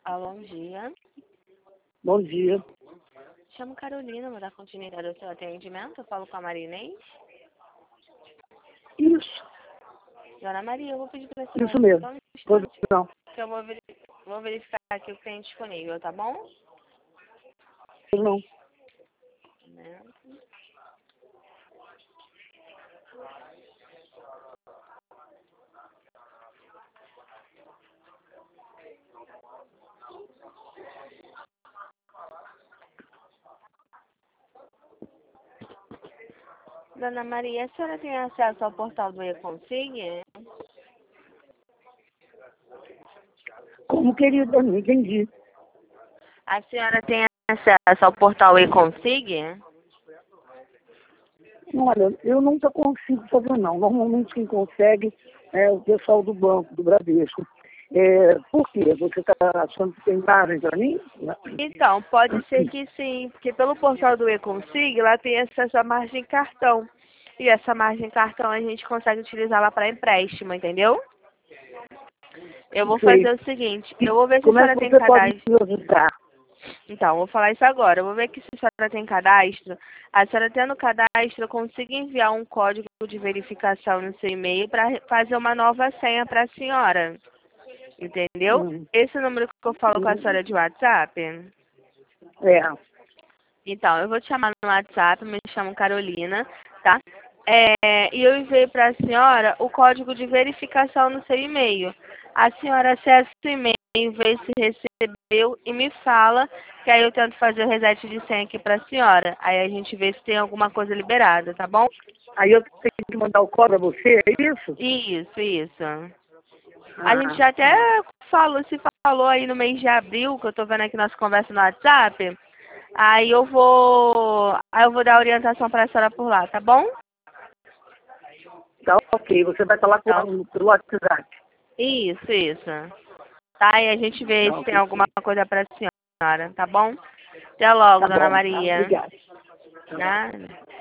Alô, bom dia. Bom dia. Chamo Carolina, vou dar continuidade ao seu atendimento. Eu falo com a Maria Inês. Isso, Dona Maria, eu vou pedir para a isso senhora mesmo. só um Pois instante, não. que eu vou verificar aqui o que tem disponível, tá bom? Pois não. Né? Dona Maria, a senhora tem acesso ao portal do eConsig? Como querida, não entendi. A senhora tem acesso ao portal eConsig? Olha, eu nunca consigo fazer não. Normalmente quem consegue é o pessoal do banco, do Bradesco. Por quê? Você está achando que tem margem para mim? Então, pode ser que sim, porque pelo portal do eConsig, lá tem acesso à margem cartão. E essa margem cartão a gente consegue utilizá-la para empréstimo, entendeu? Eu vou Sei. fazer o seguinte, eu vou ver se a Como é senhora que tem você pode cadastro. me ajudar? Então, vou falar isso agora. Eu vou ver que se a senhora tem cadastro. A senhora tendo cadastro, eu consigo enviar um código de verificação no seu e-mail para fazer uma nova senha para a senhora. Entendeu? Hum, Esse número que eu falo com a senhora de WhatsApp? É, Então, eu vou te chamar no WhatsApp, me chamo Carolina, tá? E eu enviei para a senhora o código de verificação no seu e-mail. A senhora acessa o e-mail, vê se recebeu e me fala, que aí eu tento fazer o reset de senha aqui para a senhora. Aí a gente vê se tem alguma coisa liberada, tá bom? aí eu tenho que mandar o código a você, é isso? Isso. A gente Ah, já até falou aí no mês de abril, que eu tô vendo aqui nossa conversa no WhatsApp. Aí eu vou dar orientação para a senhora por lá, tá bom? tá ok. Você vai falar Então, pelo WhatsApp. isso. Tá, e a gente vê Tá se tem ok. alguma coisa para a senhora, tá bom? Até logo, Tá Dona bom, tá? Maria. Obrigada. Tá bom. Nada.